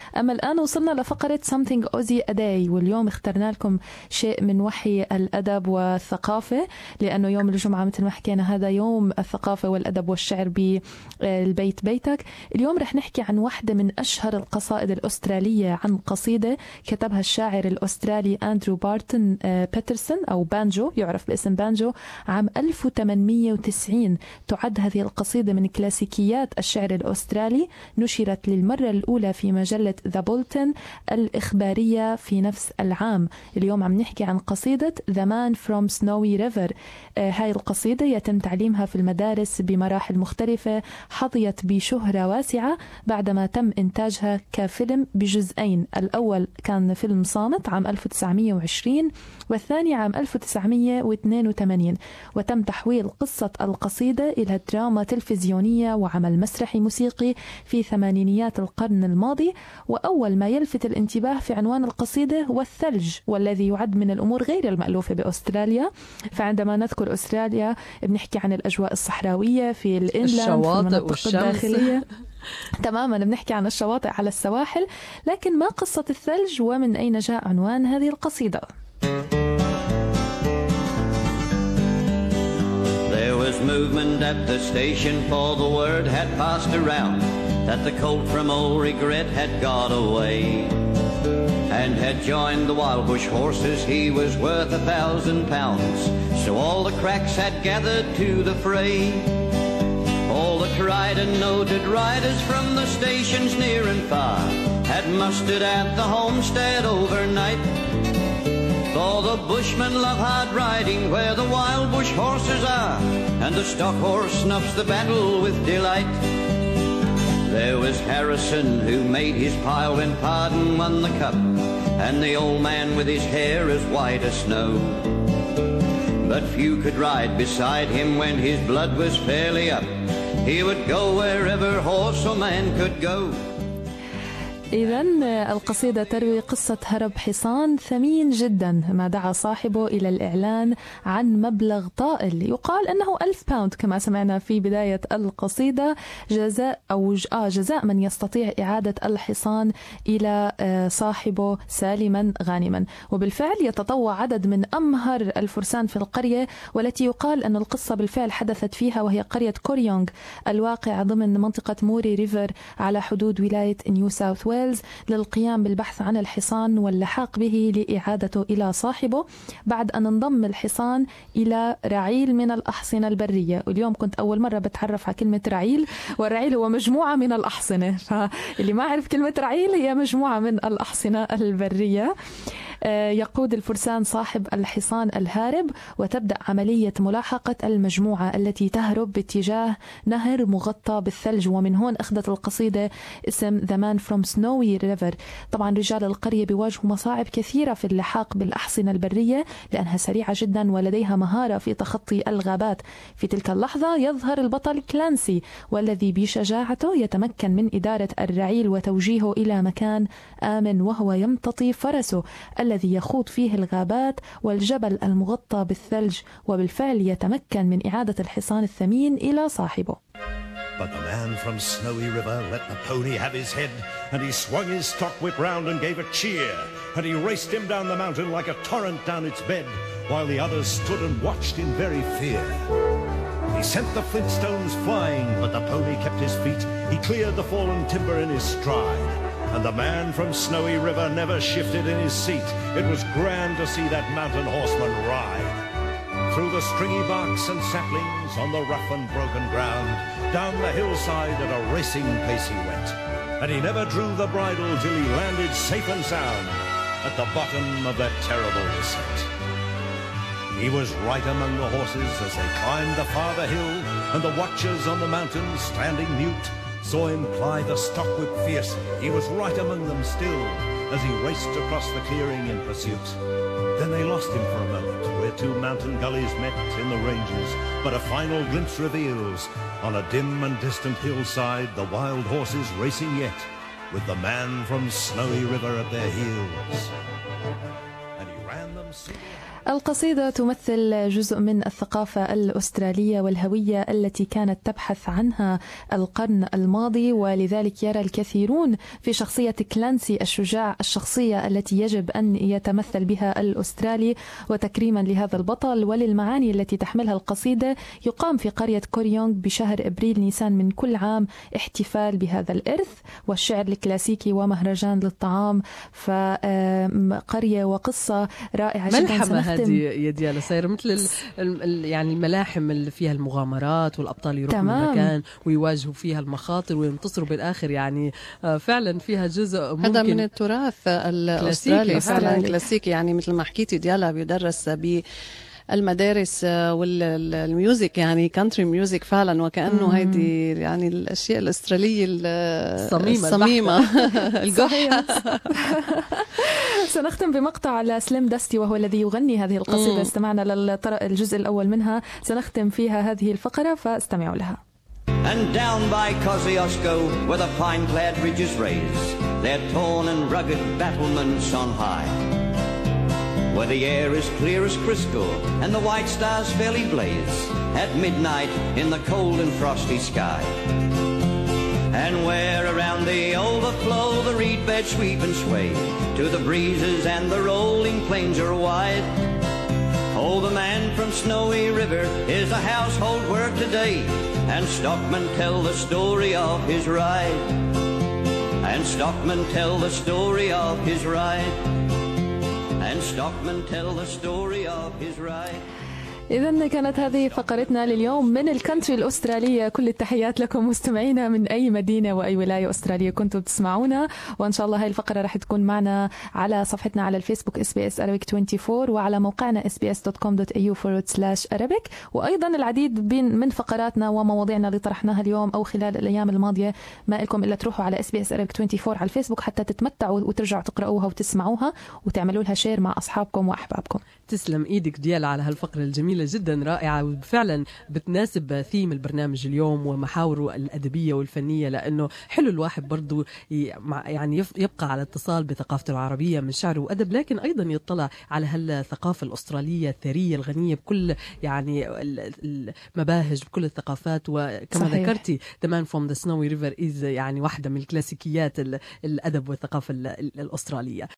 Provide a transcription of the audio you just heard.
أما الآن وصلنا لفقرة Something Aussie a Day، واليوم اخترنا لكم شيء من وحي الأدب والثقافة، لأنه يوم الجمعة مثل ما حكينا هذا يوم الثقافة والأدب والشعر بالبيت بيتك. اليوم رح نحكي عن واحدة من أشهر القصائد الأسترالية، عن قصيدة كتبها الشاعر الأسترالي أندرو بارتون بيترسون أو بانجو، يعرف باسم بانجو، عام 1890. تعد هذه القصيدة من كلاسيكيات الشعر الأسترالي، نشرت للمرة الأولى في مجلة ذا بولتن الإخبارية في نفس العام. اليوم عم نحكي عن قصيدة The Man from Snowy River. هاي القصيدة يتم تعليمها في المدارس بمراحل مختلفة، حظيت بشهرة واسعة بعدما تم إنتاجها كفيلم بجزئين. الأول كان فيلم صامت عام 1920 والثاني عام 1982، وتم تحويل قصة القصيدة إلى دراما تلفزيونية وعمل مسرحي موسيقي في ثمانينيات القرن الماضي. وأول ما يلفت الانتباه في عنوان القصيدة هو الثلج، والذي يعد من الأمور غير المألوفة بأستراليا. فعندما نذكر أستراليا بنحكي عن الأجواء الصحراوية في الإنلاند، في المناطق الداخلية. تماما، بنحكي عن الشواطئ على السواحل. لكن ما قصة الثلج ومن أين جاء عنوان هذه القصيدة؟ There was movement at the station, for the word had passed around that the colt from Old Regret had got away and had joined the Wild Bush horses. He was worth £1,000, so all the cracks had gathered to the fray. All the tried and noted riders from the stations near and far had mustered at the homestead overnight. For the bushmen love hard riding where the Wild Bush horses are, and the stock horse snuffs the battle with delight. There was Harrison who made his pile when Pardon won the cup, and the old man with his hair as white as snow. But few could ride beside him when his blood was fairly up. He would go wherever horse or man could go. إذن القصيدة تروي قصة هرب حصان ثمين جدا، ما دعا صاحبه إلى الإعلان عن مبلغ طائل يقال أنه 1000 باوند كما سمعنا في بداية القصيدة، جزاء من يستطيع إعادة الحصان إلى صاحبه سالما غانما. وبالفعل يتطوع عدد من أمهر الفرسان في القرية، والتي يقال أن القصة بالفعل حدثت فيها، وهي قرية كوريونغ الواقع ضمن منطقة موري ريفر على حدود ولاية نيو ساوث ويلز، للقيام بالبحث عن الحصان واللحاق به لإعادته إلى صاحبه، بعد أن انضم الحصان إلى رعيل من الأحصنة البرية. واليوم كنت أول مرة بتعرف على كلمة رعيل، والرعيل هو مجموعة من الأحصنة، فاللي ما عرف كلمة رعيل هي مجموعة من الأحصنة البرية. يقود الفرسان صاحب الحصان الهارب، وتبدأ عملية ملاحقة المجموعة التي تهرب باتجاه نهر مغطى بالثلج، ومن هون أخذت القصيدة اسم The Man from Snowy River. طبعا رجال القرية بيواجهوا مصاعب كثيرة في اللحاق بالأحصنة البرية لأنها سريعة جدا ولديها مهارة في تخطي الغابات. في تلك اللحظة يظهر البطل كلانسي، والذي بشجاعته يتمكن من إدارة الرعيل وتوجيهه إلى مكان آمن، وهو يمتطي فرسه الذي يخوض فيه الغابات والجبل المغطى بالثلج، وبالفعل يتمكن من إعادة الحصان الثمين إلى صاحبه. But the man from Snowy River let the pony have his head, and he swung his stock whip round and gave a cheer, and he raced him down the mountain like a torrent down its bed, while the others stood and watched in very fear. He sent the flintstones flying, but the pony kept his feet. He cleared the fallen timber in his stride, and the man from Snowy River never shifted in his seat. It was grand to see that mountain horseman ride. Through the stringy barks and saplings, on the rough and broken ground, down the hillside at a racing pace he went, and he never drew the bridle till he landed safe and sound at the bottom of that terrible descent. He was right among the horses as they climbed the farther hill, and the watchers on the mountain, standing mute, saw him ply the stock whip fiercely. He was right among them still as he raced across the clearing in pursuit. Then they lost him for a moment where two mountain gullies met in the ranges, but a final glimpse reveals on a dim and distant hillside the wild horses racing yet, with the man from Snowy River at their heels. and he ran them single-handed. القصيدة تمثل جزء من الثقافة الأسترالية والهوية التي كانت تبحث عنها القرن الماضي، ولذلك يرى الكثيرون في شخصية كلانسي الشجاع الشخصية التي يجب أن يتمثل بها الأسترالي. وتكريما لهذا البطل وللمعاني التي تحملها القصيدة، يقام في قرية كوريونغ بشهر أبريل نيسان من كل عام احتفال بهذا الإرث والشعر الكلاسيكي ومهرجان للطعام. فقرية وقصة رائعة جدا. هذه يا ديالا صاير مثل يعني الملاحم اللي فيها المغامرات والأبطال يروحوا من مكان ويواجهوا فيها المخاطر وينتصروا بالآخر. يعني فعلا فيها جزء ممكن هذا من التراث الأسترالي فعلا كلاسيكي. يعني مثل ما حكيتي ديالا بيدرس المدارس والميوزك، يعني كانتري ميوزك فعلا، وكأنه هيدي يعني الأشياء الأسترالية الصميمة القحة. سنختم بمقطع على سليم داستي وهو الذي يغني هذه القصيدة. استمعنا للجزء الأول منها، سنختم فيها هذه الفقرة فاستمعوا لها. And down by Kosciuszko, where the pine-clad ridges raise their torn and rugged battlements on high, where the air is clear as crystal and the white stars fairly blaze at midnight in the cold and frosty sky, and where around the overflow the reed beds sweep and sway to the breezes and the rolling plains are wide. Oh, the man from Snowy River is a household word today, and stockmen tell the story of his ride, and stockmen tell the story of his ride, and stockmen tell the story of his ride. إذن كانت هذه فقرتنا لليوم من الكانتري الأسترالية. كل التحيات لكم مستمعينا من أي مدينة وأي ولاية أسترالية كنتم تسمعونا، وإن شاء الله هاي الفقرة رح تكون معنا على صفحتنا على الفيسبوك SBS Arabic 24 وعلى موقعنا sbs.com.au/Arabic. وأيضا العديد من فقراتنا ومواضيعنا اللي طرحناها اليوم أو خلال الأيام الماضية، ما لكم إلا تروحوا على SBS Arabic 24 على الفيسبوك حتى تتمتعوا وترجعوا تقرأوها وتسمعوها وتعملوا لها شير مع أصحابكم وأحبابكم. تسلم إيدك ديال على هالفقرة الجميلة جدا رائعة، وفعلا بتناسب ثيم البرنامج اليوم ومحاوره الأدبية والفنية، لأنه حلو الواحد برضو يعني يبقى على اتصال بثقافته العربية من شعر وأدب، لكن أيضا يطلع على هالثقافة الأسترالية الثرية الغنية بكل يعني المباهج بكل الثقافات. وكما ذكرتي The Man from the Snowy River is يعني واحدة من الكلاسيكيات الأدب والثقافة الأسترالية.